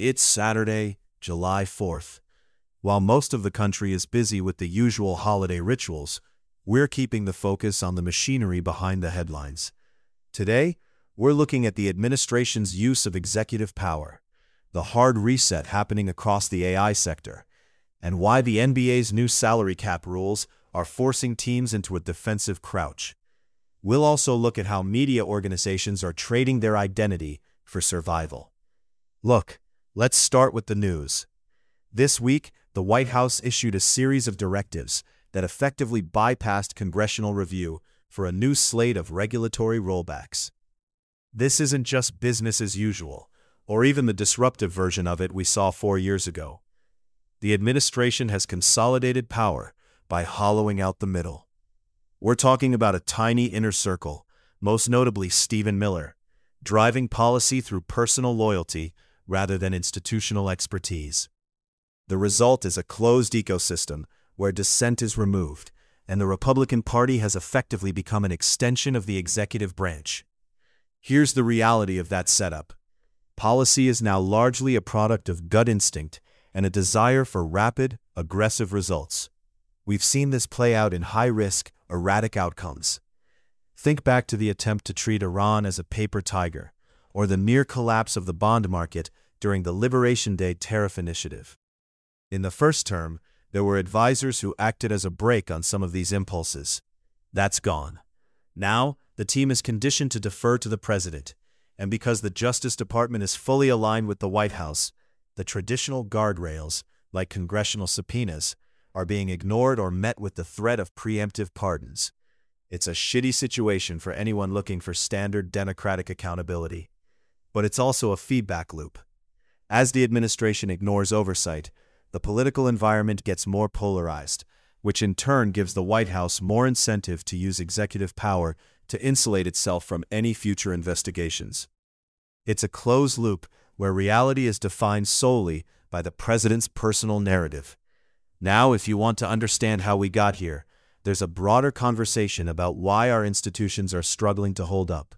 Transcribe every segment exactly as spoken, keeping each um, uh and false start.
It's Saturday, July fourth. While most of the country is busy with the usual holiday rituals, we're keeping the focus on the machinery behind the headlines. Today, we're looking at the administration's use of executive power, the hard reset happening across the A I sector, and why the N B A's new salary cap rules are forcing teams into a defensive crouch. We'll also look at how media organizations are trading their identity for survival. Look, let's start with the news. This week, the White House issued a series of directives that effectively bypassed congressional review for a new slate of regulatory rollbacks. This isn't just business as usual, or even the disruptive version of it we saw four years ago. The administration has consolidated power by hollowing out the middle. We're talking about a tiny inner circle, most notably Stephen Miller, driving policy through personal loyalty rather than institutional expertise. The result is a closed ecosystem where dissent is removed, and the Republican Party has effectively become an extension of the executive branch. Here's the reality of that setup. Policy is now largely a product of gut instinct and a desire for rapid, aggressive results. We've seen this play out in high-risk, erratic outcomes. Think back to the attempt to treat Iran as a paper tiger, or the near collapse of the bond market during the Liberation Day tariff initiative. In the first term, there were advisors who acted as a brake on some of these impulses. That's gone. Now, the team is conditioned to defer to the president, and because the Justice Department is fully aligned with the White House, the traditional guardrails, like congressional subpoenas, are being ignored or met with the threat of preemptive pardons. It's a shitty situation for anyone looking for standard democratic accountability. But it's also a feedback loop. As the administration ignores oversight, the political environment gets more polarized, which in turn gives the White House more incentive to use executive power to insulate itself from any future investigations. It's a closed loop where reality is defined solely by the president's personal narrative. Now, if you want to understand how we got here, there's a broader conversation about why our institutions are struggling to hold up.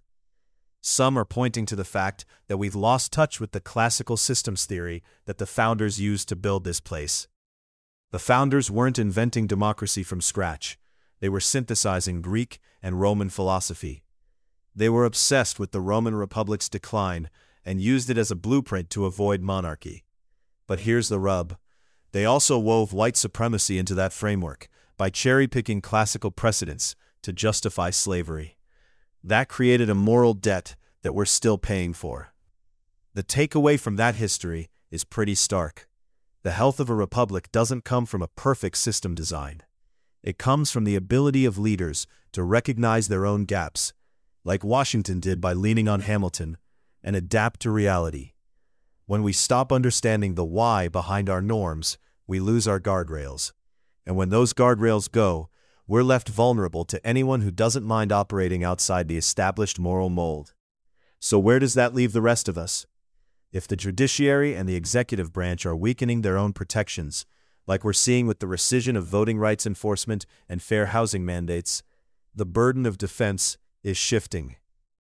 Some are pointing to the fact that we've lost touch with the classical systems theory that the founders used to build this place. The founders weren't inventing democracy from scratch. They were synthesizing Greek and Roman philosophy. They were obsessed with the Roman Republic's decline and used it as a blueprint to avoid monarchy. But here's the rub. They also wove white supremacy into that framework by cherry-picking classical precedents to justify slavery. That created a moral debt that we're still paying for. The takeaway from that history is pretty stark. The health of a republic doesn't come from a perfect system design. It comes from the ability of leaders to recognize their own gaps, like Washington did by leaning on Hamilton, and adapt to reality. When we stop understanding the why behind our norms, we lose our guardrails. And when those guardrails go, we're left vulnerable to anyone who doesn't mind operating outside the established moral mold. So where does that leave the rest of us? If the judiciary and the executive branch are weakening their own protections, like we're seeing with the rescission of voting rights enforcement and fair housing mandates, the burden of defense is shifting.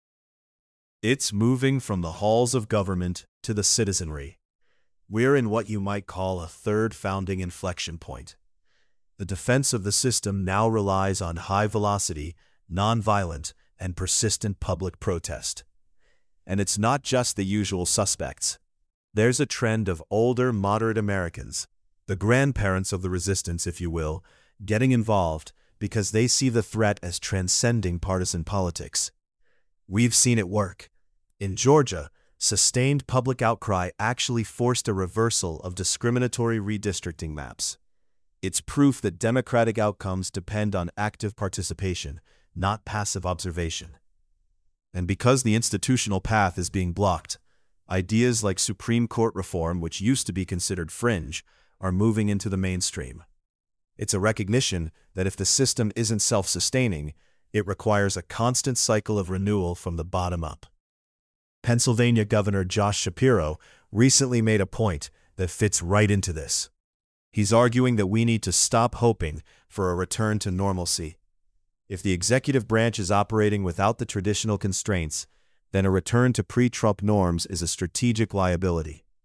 It's moving from the halls of government to the citizenry. We're in what you might call a third founding inflection point. The defense of the system now relies on high-velocity, nonviolent, and persistent public protest. And it's not just the usual suspects. There's a trend of older, moderate Americans, the grandparents of the resistance, if you will, getting involved because they see the threat as transcending partisan politics. We've seen it work. In Georgia, sustained public outcry actually forced a reversal of discriminatory redistricting maps. It's proof that democratic outcomes depend on active participation, not passive observation. And because the institutional path is being blocked, ideas like Supreme Court reform, which used to be considered fringe, are moving into the mainstream. It's a recognition that if the system isn't self-sustaining, it requires a constant cycle of renewal from the bottom up. Pennsylvania Governor Josh Shapiro recently made a point that fits right into this. He's arguing that we need to stop hoping for a return to normalcy. If the executive branch is operating without the traditional constraints, then a return to pre-Trump norms is a strategic liability.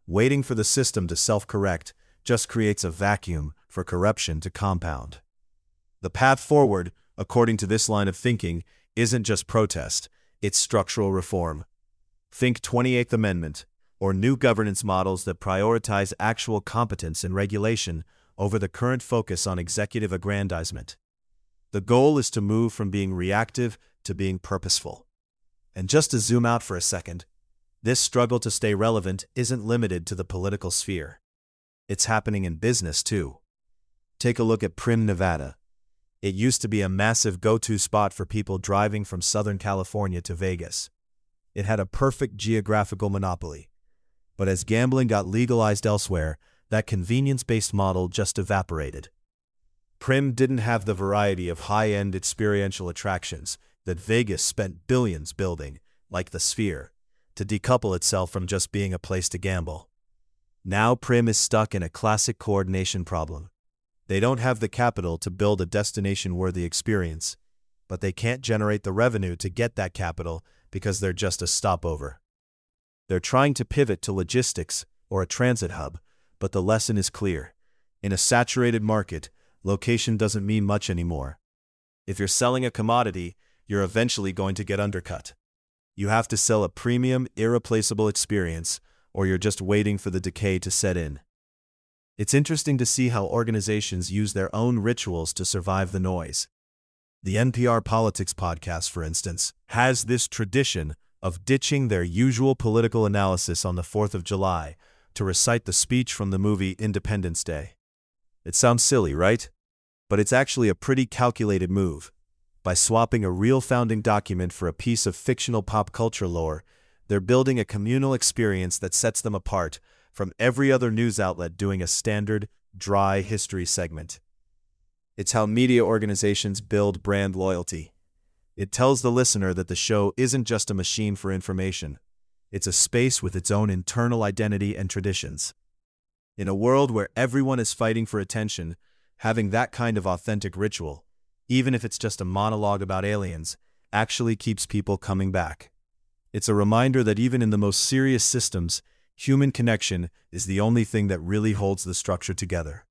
Waiting for the system to self-correct just creates a vacuum for corruption to compound. The path forward, according to this line of thinking, isn't just protest, it's structural reform. Think twenty-eighth Amendment, or new governance models that prioritize actual competence and regulation over the current focus on executive aggrandizement. The goal is to move from being reactive to being purposeful. And just to zoom out for a second, this struggle to stay relevant isn't limited to the political sphere. It's happening in business too. Take a look at Primm, Nevada. It used to be a massive go-to spot for people driving from Southern California to Vegas. It had a perfect geographical monopoly. But as gambling got legalized elsewhere, that convenience-based model just evaporated. Primm didn't have the variety of high-end experiential attractions that Vegas spent billions building, like the Sphere, to decouple itself from just being a place to gamble. Now Primm is stuck in a classic coordination problem. They don't have the capital to build a destination-worthy experience, but they can't generate the revenue to get that capital because they're just a stopover. They're trying to pivot to logistics or a transit hub, but the lesson is clear. In a saturated market, location doesn't mean much anymore. If you're selling a commodity, you're eventually going to get undercut. You have to sell a premium, irreplaceable experience, or you're just waiting for the decay to set in. It's interesting to see how organizations use their own rituals to survive the noise. The N P R Politics podcast, for instance, has this tradition of ditching their usual political analysis on the fourth of July to recite the speech from the movie Independence Day. It sounds silly, right? But it's actually a pretty calculated move. By swapping a real founding document for a piece of fictional pop culture lore, they're building a communal experience that sets them apart from every other news outlet doing a standard, dry history segment. It's how media organizations build brand loyalty. It tells the listener that the show isn't just a machine for information. It's a space with its own internal identity and traditions. In a world where everyone is fighting for attention, having that kind of authentic ritual, even if it's just a monologue about aliens, actually keeps people coming back. It's a reminder that even in the most serious systems, human connection is the only thing that really holds the structure together.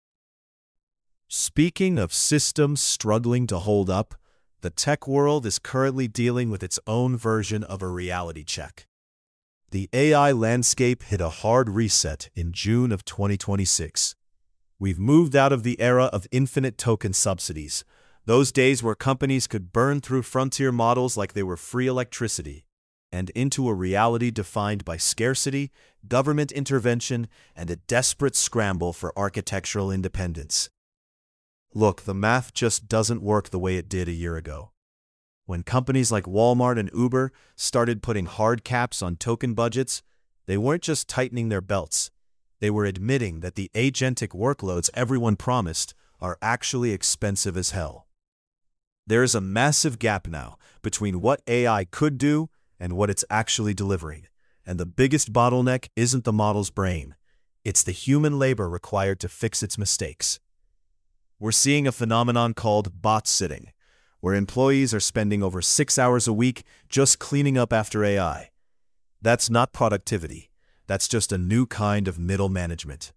Speaking of systems struggling to hold up, the tech world is currently dealing with its own version of a reality check. The A I landscape hit a hard reset in June of twenty twenty-six. We've moved out of the era of infinite token subsidies, those days where companies could burn through frontier models like they were free electricity, and into a reality defined by scarcity, government intervention, and a desperate scramble for architectural independence. Look, the math just doesn't work the way it did a year ago. When companies like Walmart and Uber started putting hard caps on token budgets, they weren't just tightening their belts. They were admitting that the agentic workloads everyone promised are actually expensive as hell. There is a massive gap now between what A I could do and what it's actually delivering. And the biggest bottleneck isn't the model's brain. It's the human labor required to fix its mistakes. We're seeing a phenomenon called bot sitting, where employees are spending over six hours a week just cleaning up after A I. That's not productivity. That's just a new kind of middle management.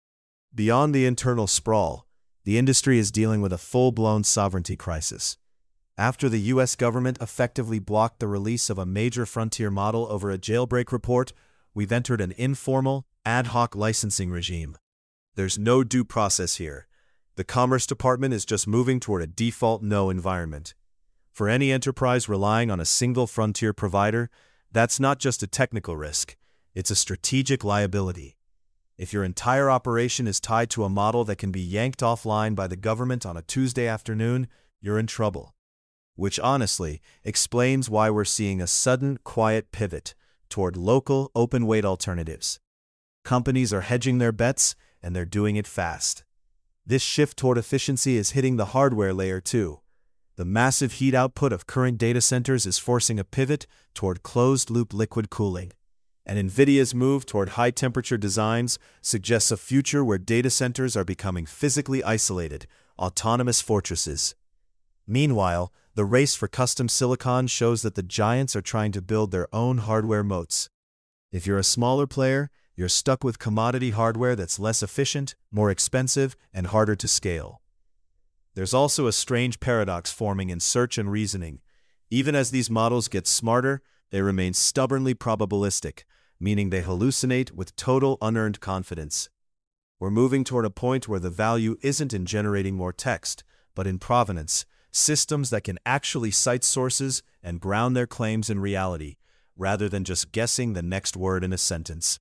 Beyond the internal sprawl, the industry is dealing with a full-blown sovereignty crisis. After the U S government effectively blocked the release of a major frontier model over a jailbreak report, we've entered an informal, ad hoc licensing regime. There's no due process here. The Commerce Department is just moving toward a default no environment. For any enterprise relying on a single frontier provider, that's not just a technical risk, it's a strategic liability. If your entire operation is tied to a model that can be yanked offline by the government on a Tuesday afternoon, you're in trouble. Which honestly explains why we're seeing a sudden, quiet pivot toward local, open-weight alternatives. Companies are hedging their bets, and they're doing it fast. This shift toward efficiency is hitting the hardware layer too. The massive heat output of current data centers is forcing a pivot toward closed-loop liquid cooling. And NVIDIA's move toward high-temperature designs suggests a future where data centers are becoming physically isolated, autonomous fortresses. Meanwhile, the race for custom silicon shows that the giants are trying to build their own hardware moats. If you're a smaller player, you're stuck with commodity hardware that's less efficient, more expensive, and harder to scale. There's also a strange paradox forming in search and reasoning. Even as these models get smarter, they remain stubbornly probabilistic, meaning they hallucinate with total unearned confidence. We're moving toward a point where the value isn't in generating more text, but in provenance, systems that can actually cite sources and ground their claims in reality, rather than just guessing the next word in a sentence.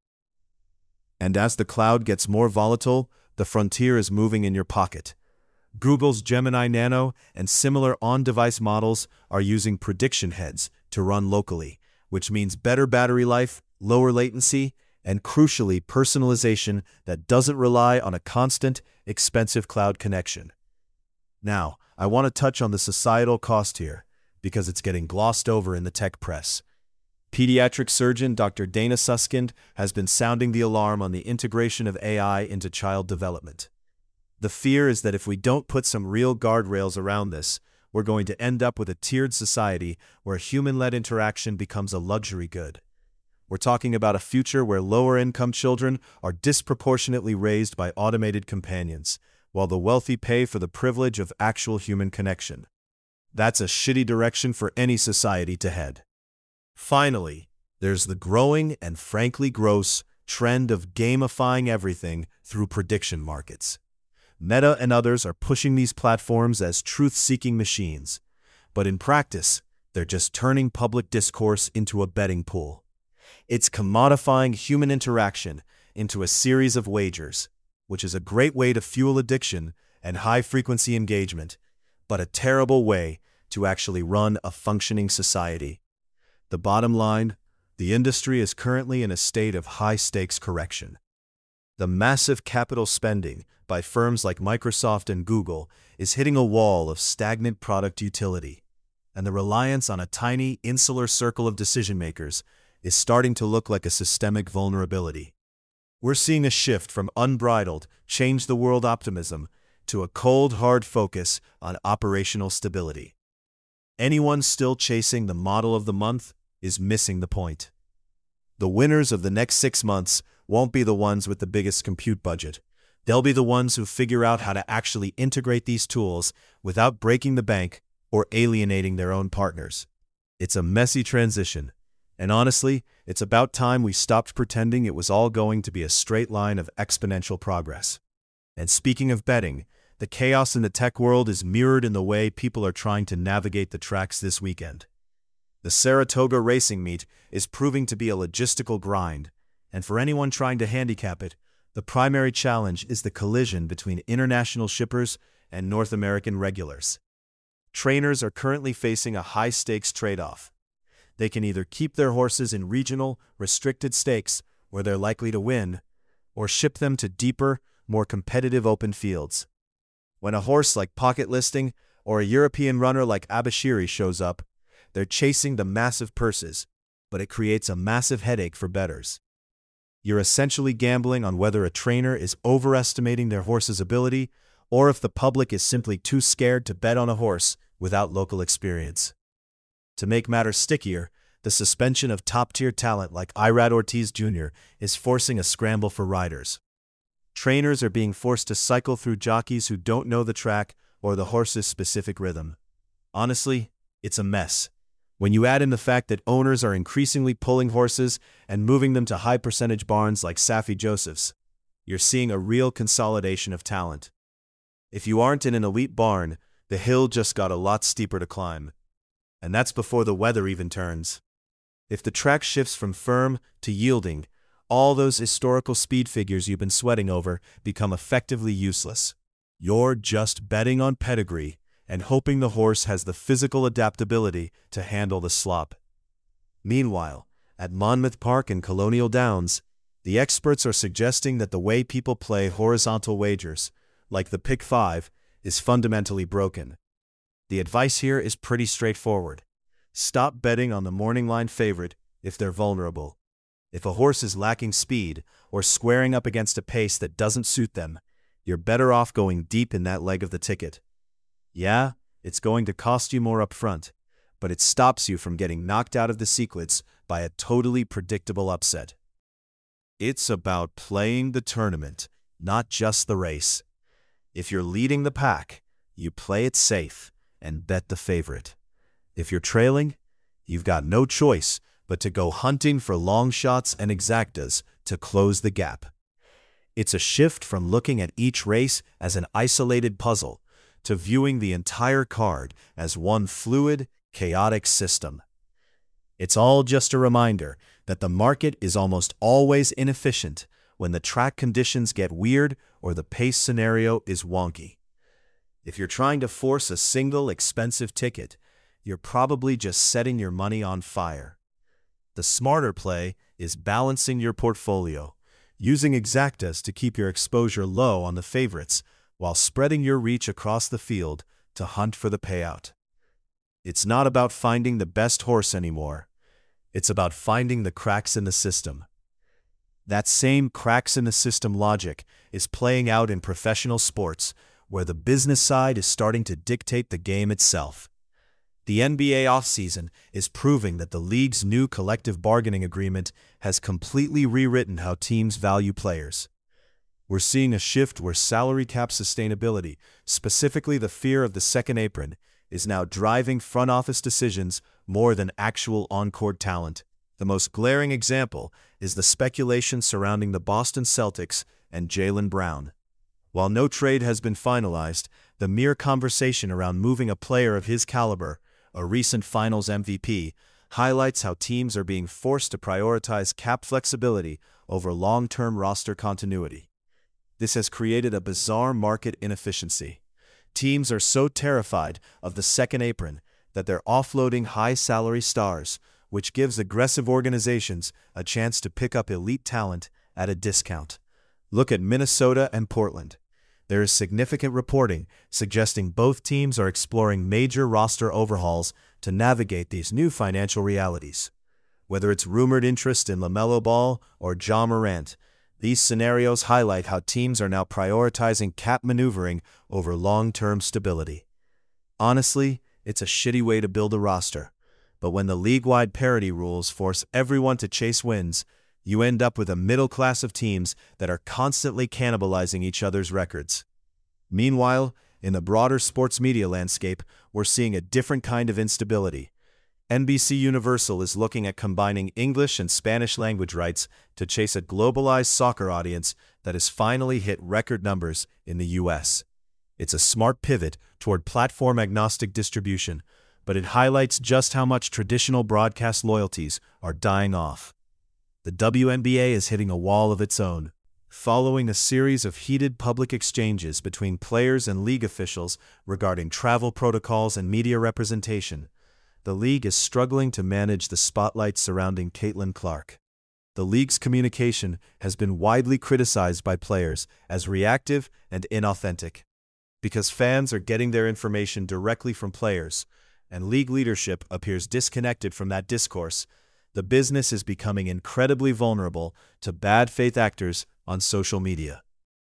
And as the cloud gets more volatile, the frontier is moving in your pocket. Google's Gemini Nano and similar on-device models are using prediction heads to run locally, which means better battery life, lower latency, and crucially personalization that doesn't rely on a constant, expensive cloud connection. Now, I want to touch on the societal cost here, because it's getting glossed over in the tech press. Pediatric surgeon Doctor Dana Suskind has been sounding the alarm on the integration of A I into child development. The fear is that if we don't put some real guardrails around this, we're going to end up with a tiered society where human-led interaction becomes a luxury good. We're talking about a future where lower-income children are disproportionately raised by automated companions, while the wealthy pay for the privilege of actual human connection. That's a shitty direction for any society to head. Finally, there's the growing and frankly gross trend of gamifying everything through prediction markets. Meta and others are pushing these platforms as truth-seeking machines, but in practice, they're just turning public discourse into a betting pool. It's commodifying human interaction into a series of wagers, which is a great way to fuel addiction and high-frequency engagement, but a terrible way to actually run a functioning society. The bottom line, the industry is currently in a state of high-stakes correction. The massive capital spending by firms like Microsoft and Google is hitting a wall of stagnant product utility, and the reliance on a tiny, insular circle of decision-makers is starting to look like a systemic vulnerability. We're seeing a shift from unbridled, change-the-world optimism to a cold, hard focus on operational stability. Anyone still chasing the model of the month is missing the point. The winners of the next six months won't be the ones with the biggest compute budget. They'll be the ones who figure out how to actually integrate these tools without breaking the bank or alienating their own partners. It's a messy transition, and honestly, it's about time we stopped pretending it was all going to be a straight line of exponential progress. And speaking of betting, the chaos in the tech world is mirrored in the way people are trying to navigate the tracks this weekend. The Saratoga racing meet is proving to be a logistical grind, and for anyone trying to handicap it, the primary challenge is the collision between international shippers and North American regulars. Trainers are currently facing a high-stakes trade-off. They can either keep their horses in regional, restricted stakes where they're likely to win, or ship them to deeper, more competitive open fields. When a horse like Pocket Listing or a European runner like Abashiri shows up, they're chasing the massive purses, but it creates a massive headache for bettors. You're essentially gambling on whether a trainer is overestimating their horse's ability or if the public is simply too scared to bet on a horse without local experience. To make matters stickier, the suspension of top-tier talent like Irad Ortiz Junior is forcing a scramble for riders. Trainers are being forced to cycle through jockeys who don't know the track or the horse's specific rhythm. Honestly, it's a mess. When you add in the fact that owners are increasingly pulling horses and moving them to high-percentage barns like Saffie Joseph's, you're seeing a real consolidation of talent. If you aren't in an elite barn, the hill just got a lot steeper to climb. And that's before the weather even turns. If the track shifts from firm to yielding, all those historical speed figures you've been sweating over become effectively useless. You're just betting on pedigree and hoping the horse has the physical adaptability to handle the slop. Meanwhile, at Monmouth Park and Colonial Downs, the experts are suggesting that the way people play horizontal wagers, like the Pick Five, is fundamentally broken. The advice here is pretty straightforward. Stop betting on the morning line favorite if they're vulnerable. If a horse is lacking speed or squaring up against a pace that doesn't suit them, you're better off going deep in that leg of the ticket. Yeah, it's going to cost you more up front, but it stops you from getting knocked out of the sequence by a totally predictable upset. It's about playing the tournament, not just the race. If you're leading the pack, you play it safe and bet the favorite. If you're trailing, you've got no choice but to go hunting for long shots and exactas to close the gap. It's a shift from looking at each race as an isolated puzzle to viewing the entire card as one fluid, chaotic system. It's all just a reminder that the market is almost always inefficient when the track conditions get weird or the pace scenario is wonky. If you're trying to force a single expensive ticket, you're probably just setting your money on fire. The smarter play is balancing your portfolio, using exactas to keep your exposure low on the favorites while spreading your reach across the field to hunt for the payout. It's not about finding the best horse anymore. It's about finding the cracks in the system. That same cracks in the system logic is playing out in professional sports, where the business side is starting to dictate the game itself. The N B A offseason is proving that the league's new collective bargaining agreement has completely rewritten how teams value players. We're seeing a shift where salary cap sustainability, specifically the fear of the second apron, is now driving front office decisions more than actual on-court talent. The most glaring example is the speculation surrounding the Boston Celtics and Jaylen Brown. While no trade has been finalized, the mere conversation around moving a player of his caliber, a recent Finals M V P, highlights how teams are being forced to prioritize cap flexibility over long-term roster continuity. This has created a bizarre market inefficiency. Teams are so terrified of the second apron that they're offloading high-salary stars, which gives aggressive organizations a chance to pick up elite talent at a discount. Look at Minnesota and Portland. There is significant reporting suggesting both teams are exploring major roster overhauls to navigate these new financial realities. Whether it's rumored interest in LaMelo Ball or Ja Morant, these scenarios highlight how teams are now prioritizing cap maneuvering over long-term stability. Honestly, it's a shitty way to build a roster, but when the league-wide parity rules force everyone to chase wins, you end up with a middle class of teams that are constantly cannibalizing each other's records. Meanwhile, in the broader sports media landscape, we're seeing a different kind of instability. N B C Universal is looking at combining English and Spanish language rights to chase a globalized soccer audience that has finally hit record numbers in the U S. It's a smart pivot toward platform-agnostic distribution, but it highlights just how much traditional broadcast loyalties are dying off. The W N B A is hitting a wall of its own. Following a series of heated public exchanges between players and league officials regarding travel protocols and media representation, the league is struggling to manage the spotlight surrounding Caitlin Clark. The league's communication has been widely criticized by players as reactive and inauthentic. Because fans are getting their information directly from players, and league leadership appears disconnected from that discourse, the business is becoming incredibly vulnerable to bad faith actors on social media.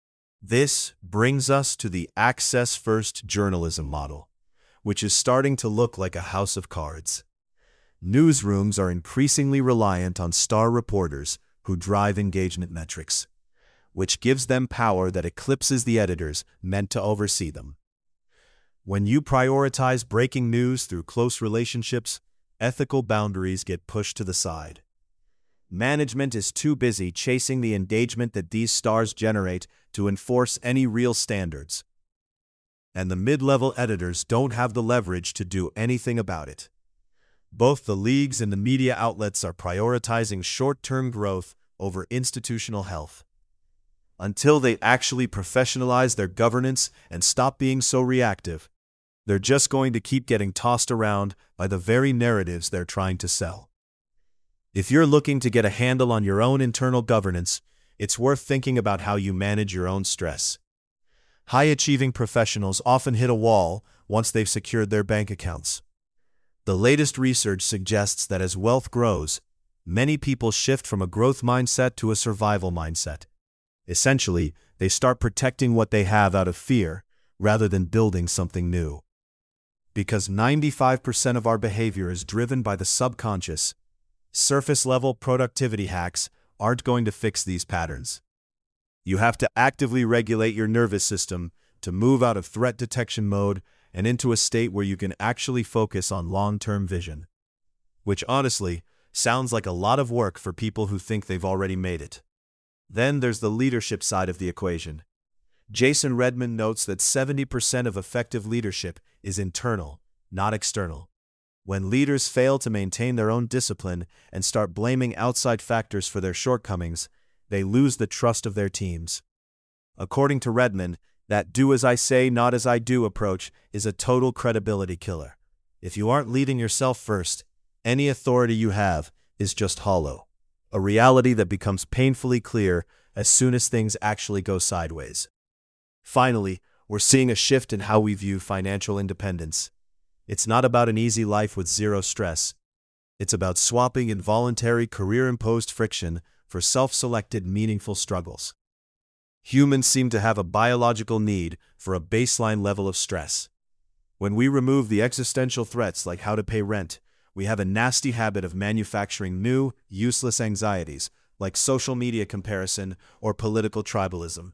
This brings us to the access-first journalism model, which is starting to look like a house of cards. Newsrooms are increasingly reliant on star reporters who drive engagement metrics, which gives them power that eclipses the editors meant to oversee them. When you prioritize breaking news through close relationships, ethical boundaries get pushed to the side. Management is too busy chasing the engagement that these stars generate to enforce any real standards. And the mid-level editors don't have the leverage to do anything about it. Both the leagues and the media outlets are prioritizing short-term growth over institutional health. Until they actually professionalize their governance and stop being so reactive, they're just going to keep getting tossed around by the very narratives they're trying to sell. If you're looking to get a handle on your own internal governance, it's worth thinking about how you manage your own stress. High-achieving professionals often hit a wall once they've secured their bank accounts. The latest research suggests that as wealth grows, many people shift from a growth mindset to a survival mindset. Essentially, they start protecting what they have out of fear rather than building something new. Because ninety-five percent of our behavior is driven by the subconscious, surface-level productivity hacks aren't going to fix these patterns. You have to actively regulate your nervous system to move out of threat detection mode and into a state where you can actually focus on long-term vision. Which honestly sounds like a lot of work for people who think they've already made it. Then there's the leadership side of the equation. Jason Redman notes that seventy percent of effective leadership is internal, not external. When leaders fail to maintain their own discipline and start blaming outside factors for their shortcomings, they lose the trust of their teams. According to Redman, that do as I say, not as I do approach is a total credibility killer. If you aren't leading yourself first, any authority you have is just hollow, a reality that becomes painfully clear as soon as things actually go sideways. Finally, we're seeing a shift in how we view financial independence. It's not about an easy life with zero stress. It's about swapping involuntary career-imposed friction for self-selected meaningful struggles. Humans seem to have a biological need for a baseline level of stress. When we remove the existential threats like how to pay rent, we have a nasty habit of manufacturing new, useless anxieties like social media comparison or political tribalism.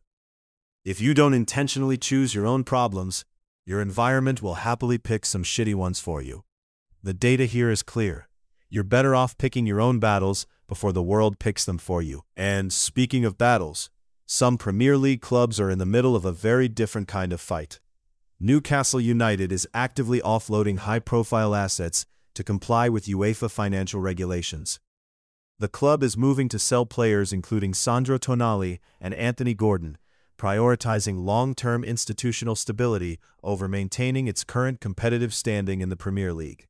If you don't intentionally choose your own problems, your environment will happily pick some shitty ones for you. The data here is clear. You're better off picking your own battles before the world picks them for you. And speaking of battles, some Premier League clubs are in the middle of a very different kind of fight. Newcastle United is actively offloading high-profile assets to comply with UEFA financial regulations. The club is moving to sell players including Sandro Tonali and Anthony Gordon, prioritizing long-term institutional stability over maintaining its current competitive standing in the Premier League.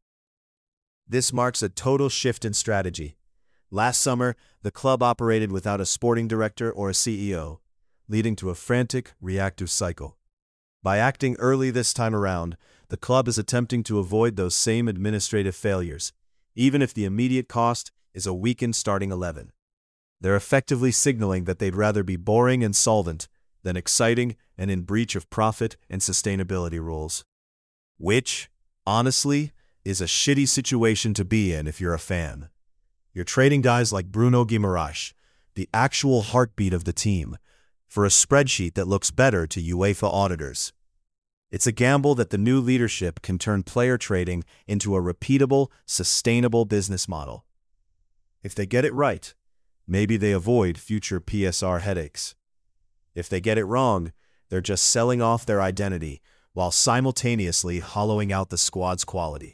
This marks a total shift in strategy. Last summer, the club operated without a sporting director or a C E O, leading to a frantic, reactive cycle. By acting early this time around, the club is attempting to avoid those same administrative failures, even if the immediate cost is a weakened starting eleven. They're effectively signaling that they'd rather be boring and solvent than exciting and in breach of profit and sustainability rules. Which, honestly, is a shitty situation to be in if you're a fan. You're trading guys like Bruno Guimaraes, the actual heartbeat of the team, for a spreadsheet that looks better to UEFA auditors. It's a gamble that the new leadership can turn player trading into a repeatable, sustainable business model. If they get it right, maybe they avoid future P S R headaches. If they get it wrong, they're just selling off their identity while simultaneously hollowing out the squad's quality.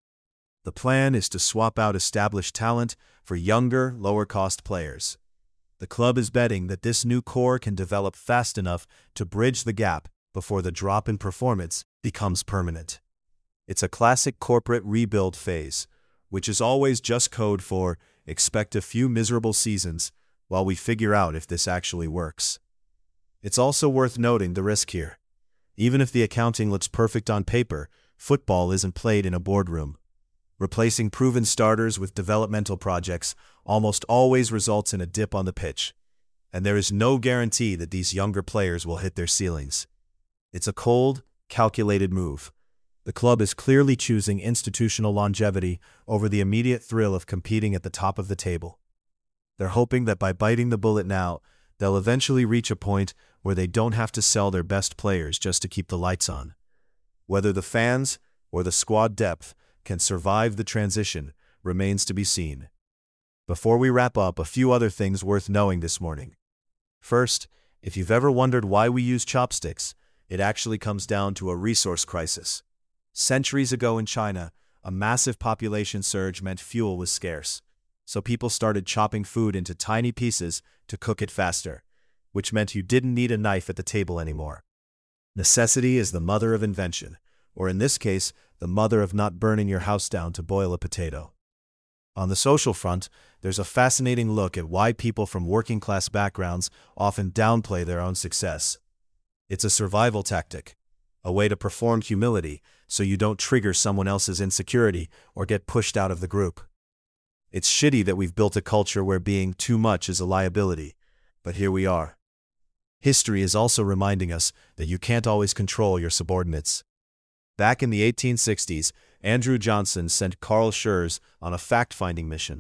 The plan is to swap out established talent for younger, lower-cost players. The club is betting that this new core can develop fast enough to bridge the gap before the drop in performance becomes permanent. It's a classic corporate rebuild phase, which is always just code for expect a few miserable seasons while we figure out if this actually works. It's also worth noting the risk here. Even if the accounting looks perfect on paper, football isn't played in a boardroom. Replacing proven starters with developmental projects almost always results in a dip on the pitch, and there is no guarantee that these younger players will hit their ceilings. It's a cold, calculated move. The club is clearly choosing institutional longevity over the immediate thrill of competing at the top of the table. They're hoping that by biting the bullet now, they'll eventually reach a point where they don't have to sell their best players just to keep the lights on. Whether the fans or the squad depth can survive the transition remains to be seen. Before we wrap up, a few other things worth knowing this morning. First, if you've ever wondered why we use chopsticks, it actually comes down to a resource crisis. Centuries ago in China, a massive population surge meant fuel was scarce, so people started chopping food into tiny pieces to cook it faster, which meant you didn't need a knife at the table anymore. Necessity is the mother of invention, or in this case, the mother of not burning your house down to boil a potato. On the social front, there's a fascinating look at why people from working-class backgrounds often downplay their own success. It's a survival tactic, a way to perform humility so you don't trigger someone else's insecurity or get pushed out of the group. It's shitty that we've built a culture where being too much is a liability, but here we are. History is also reminding us that you can't always control your subordinates. Back in the eighteen sixties, Andrew Johnson sent Carl Schurz on a fact-finding mission.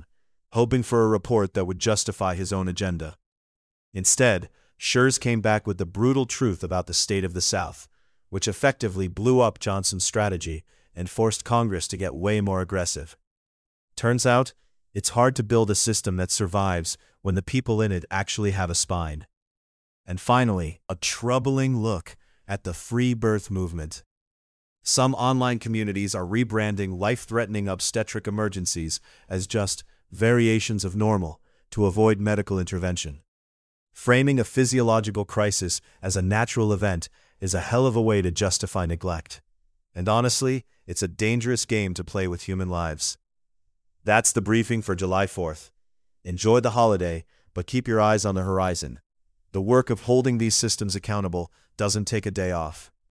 hoping for a report that would justify his own agenda. Instead, Schurz came back with the brutal truth about the state of the South, which effectively blew up Johnson's strategy and forced Congress to get way more aggressive. Turns out, it's hard to build a system that survives when the people in it actually have a spine. And finally, a troubling look at the free birth movement. Some online communities are rebranding life-threatening obstetric emergencies as just variations of normal to avoid medical intervention. Framing a physiological crisis as a natural event is a hell of a way to justify neglect. And honestly, it's a dangerous game to play with human lives. That's the briefing for July fourth. Enjoy the holiday, but keep your eyes on the horizon. The work of holding these systems accountable doesn't take a day off.